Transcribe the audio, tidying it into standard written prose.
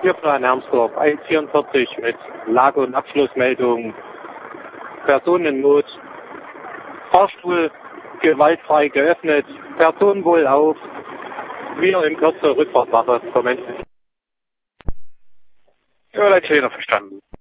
Hier von Hermsdorf 144 mit Lage- und Abschlussmeldung. Person in Not. Fahrstuhl gewaltfrei geöffnet. Person wohl auf. Wieder in Kürze Rückfahrtwache vermendet. Ja, Leitfehler verstanden.